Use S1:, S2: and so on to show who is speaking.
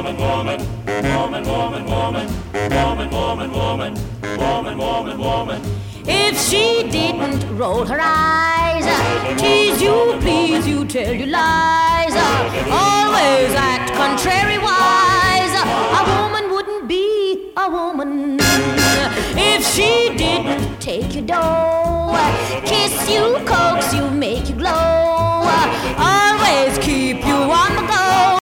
S1: If she didn't roll her eyes, tease you, please you, tell you lies, always act contrary-wise, a woman wouldn't be a woman. If she didn't take your dough, kiss you, coax you, make you glow, always keep you on